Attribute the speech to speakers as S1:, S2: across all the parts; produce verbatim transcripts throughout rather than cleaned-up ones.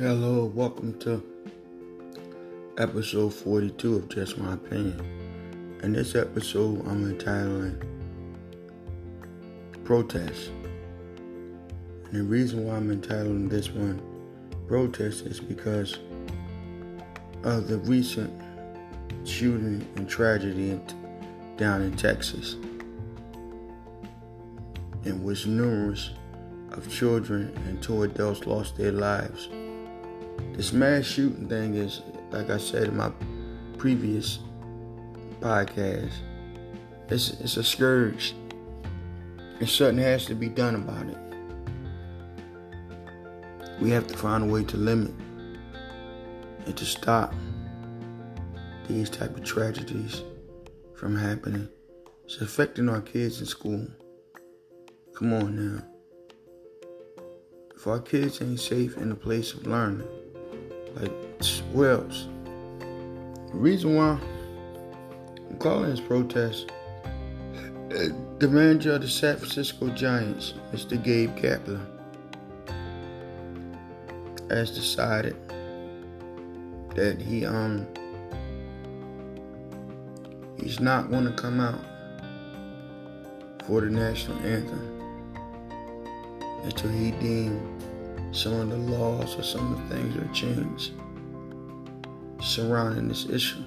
S1: Hello, welcome to episode forty-two of Just My Opinion. In this episode, I'm entitling Protest. And the reason why I'm entitling this one Protest is because of the recent shooting and tragedy in, down in Texas, in which numerous of children and two adults lost their lives. This mass shooting thing is, like I said in my previous podcast, it's, it's a scourge, and something has to be done about it. We have to find a way to limit and to stop these type of tragedies from happening. It's affecting our kids in school. Come on now. If our kids ain't safe in a place of learning, like, where else? The reason why I'm calling this protest, the manager of the San Francisco Giants, Mister Gabe Kapler, has decided that he um he's not going to come out for the national anthem until he deems some of the laws or some of the things are changed surrounding this issue.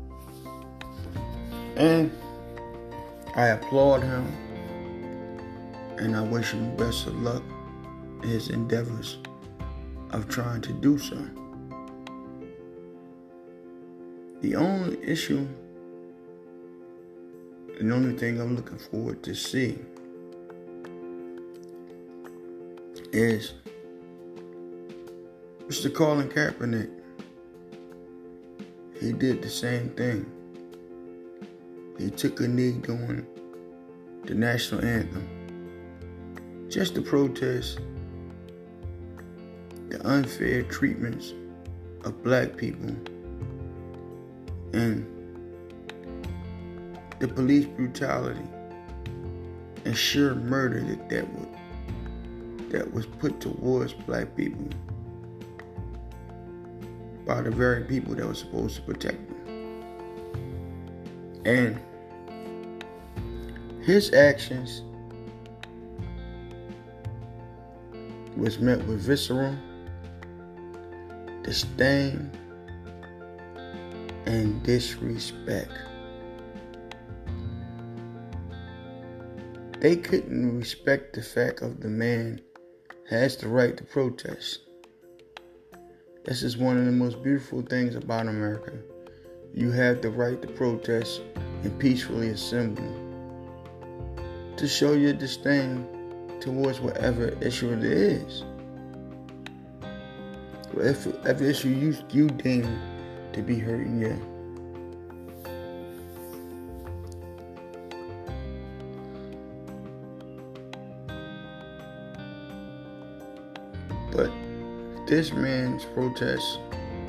S1: And I applaud him, and I wish him best of luck in his endeavors of trying to do so. The only issue, the only thing I'm looking forward to see is Mister Colin Kaepernick. He did the same thing. He took a knee during the national anthem just to protest the unfair treatments of black people and the police brutality and sheer murder that that, would, that was put towards black people by the very people that were supposed to protect them. And his actions was met with visceral disdain and disrespect. They couldn't respect the fact of the man has the right to protest. This is one of the most beautiful things about America. You have the right to protest and peacefully assemble to show your disdain towards whatever issue it is. Whatever issue you, you deem to be hurting you. But this man's protest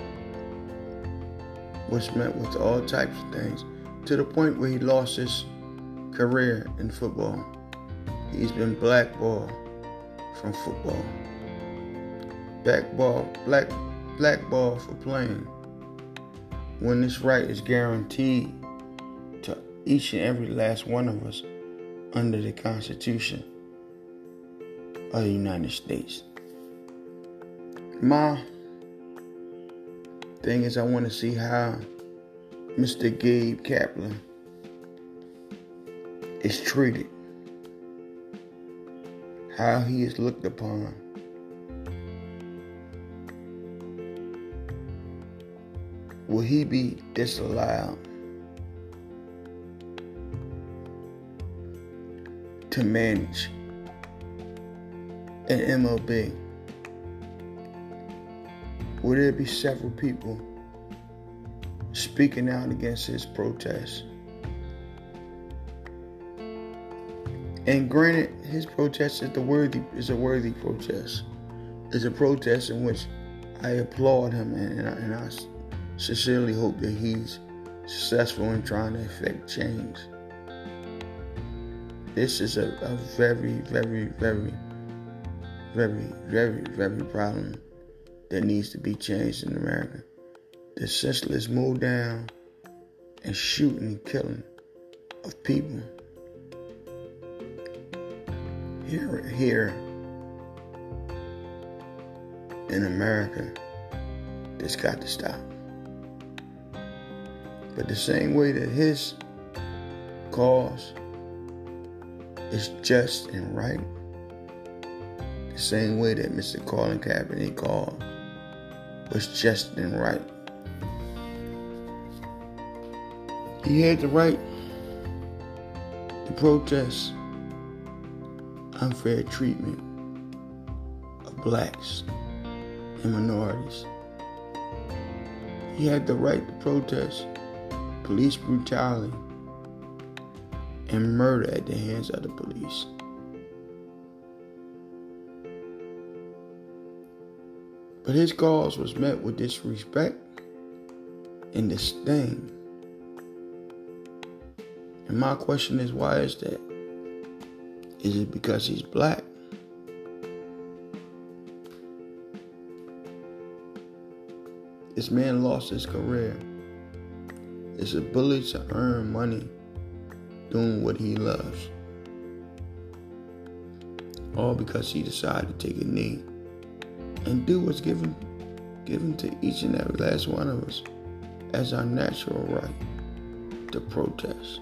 S1: was met with all types of things, to the point where he lost his career in football. He's been blackballed from football. Blackball, black, blackball for playing, when this right is guaranteed to each and every last one of us under the Constitution of the United States. My thing is, I want to see how Mister Gabe Kapler is treated, how he is looked upon. Will he be disallowed to manage an M L B? Will there be several people speaking out against his protest? And granted, his protest is the worthy is a worthy protest. It's a protest in which I applaud him, and, and, I, and I sincerely hope that he's successful in trying to effect change. This is a, a very, very, very, very, very, very problem that needs to be changed in America. The senseless mow down and shooting and killing of people. Here, here in America, this got to stop. But the same way that his cause is just and right, the same way that Mister Colin Kaepernick cause was just and right. He had the right to protest unfair treatment of blacks and minorities. He had the right to protest police brutality and murder at the hands of the police. But his cause was met with disrespect and disdain. And my question is, why is that? Is it because he's black? This man lost his career. His ability to earn money doing what he loves. All because he decided to take a knee and do what's given, given to each and every last one of us as our natural right to protest.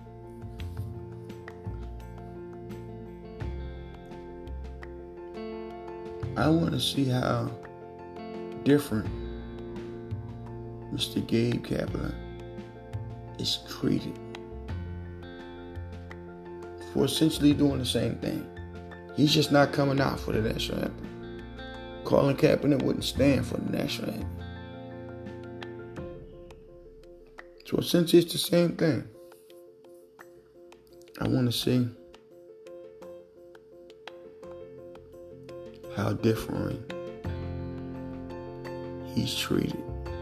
S1: I want to see how different Mister Gabe Kapler is treated for essentially doing the same thing. He's just not coming out for the national anthem. Colin Kaepernick wouldn't stand for the national anthem. So since it's the same thing, I want to see how different he's treated.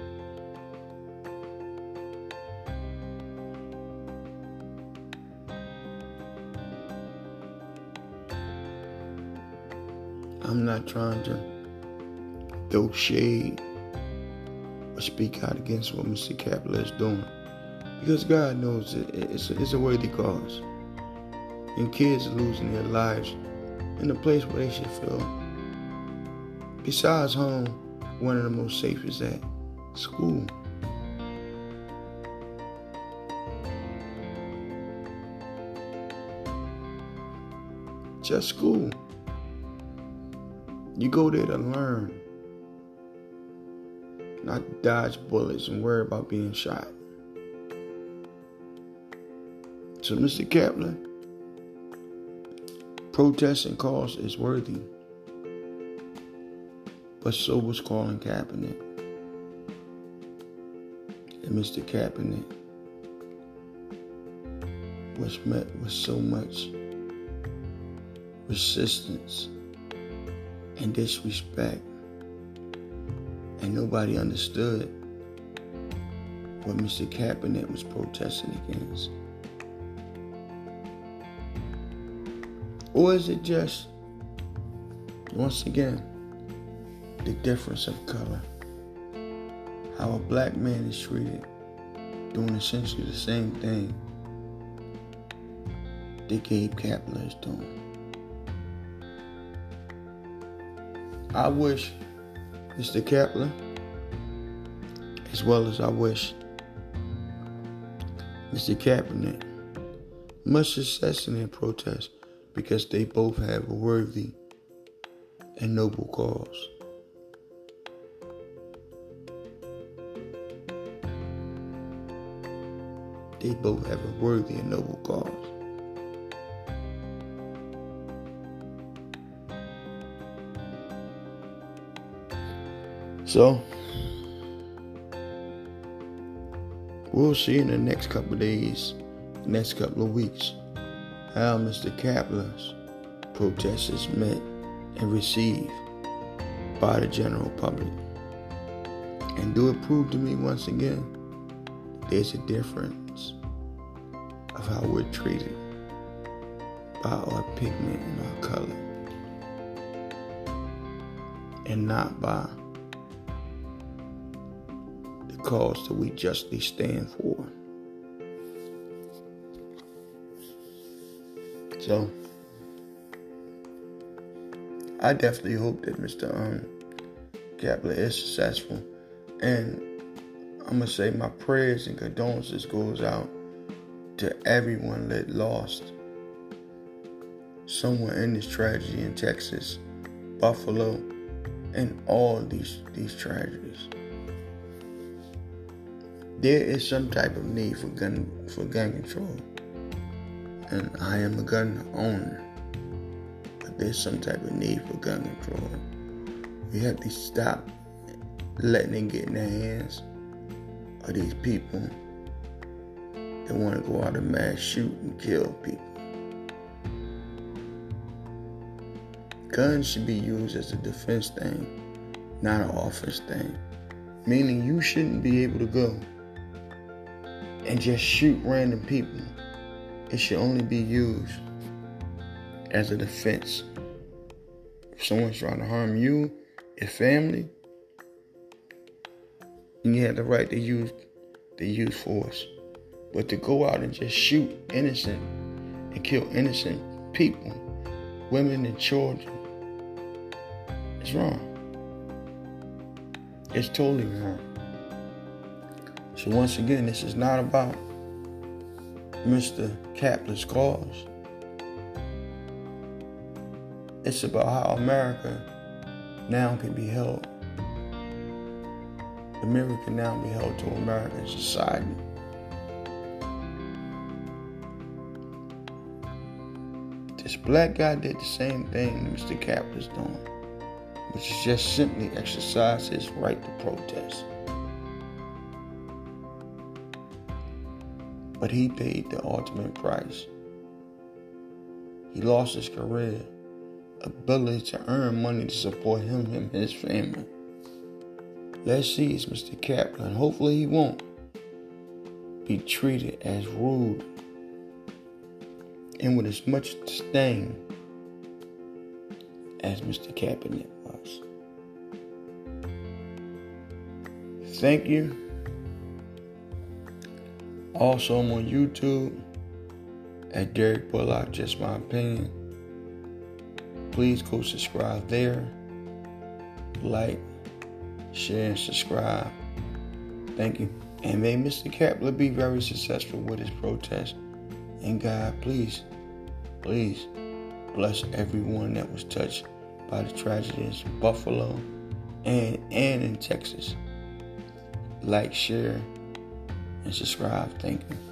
S1: I'm not trying to throw shade or speak out against what Mister Kapler is doing, because God knows it, it's, a, it's a worthy cause. And kids are losing their lives in a place where they should feel, besides home, one of the most safest at school. Just school. You go there to learn, not dodge bullets and worry about being shot. So Mister Kapler, protest and cause is worthy, but so was Colin Kaepernick. And Mister Kaepernick was met with so much resistance and disrespect, and nobody understood what Mister Kaepernick was protesting against. Or is it just, once again, the difference of color? How a black man is treated, doing essentially the same thing that Gabe Kapler is doing. I wish Mister Kapler, as well as I wish Mister Kaepernick, much success in their protest, because they both have a worthy and noble cause. They both have a worthy and noble cause. So, we'll see in the next couple of days, next couple of weeks, how Mister Kapler's protest is met and received by the general public. And do it prove to me once again, there's a difference of how we're treated by our pigment and our color, and not by cause that we justly stand for. So, I definitely hope that Mister Um, Kapler is successful. And I'm going to say my prayers and condolences goes out to everyone that lost someone in this tragedy in Texas, Buffalo, and all these, these tragedies. There is some type of need for gun for gun control. And I am a gun owner. But there's some type of need for gun control. We have to stop letting it get in their hands of these people that want to go out and mass shoot and kill people. Guns should be used as a defense thing, not an offense thing. Meaning you shouldn't be able to go and just shoot random people. It should only be used as a defense. If someone's trying to harm you, your family, you have the right to use to use force. But to go out and just shoot innocent and kill innocent people, women and children, it's wrong. It's totally wrong. So once again, this is not about Mister Kapler's cause. It's about how America now can be held. The mirror can now be held to American society. This black guy did the same thing Mister Kapler's doing, which is just simply exercise his right to protest. But he paid the ultimate price. He lost his career, ability to earn money to support him and his family. Let's see if Mister Kapler, and hopefully he won't, be treated as rude and with as much disdain as Mister Kaepernick was. Thank you. Also, I'm on YouTube at Derek Bullock, Just My Opinion. Please go subscribe there. Like, share, and subscribe. Thank you. And may Mister Kapler be very successful with his protest. And God, please, please bless everyone that was touched by the tragedies in Buffalo and, and in Texas. Like, share, and subscribe. Thank you.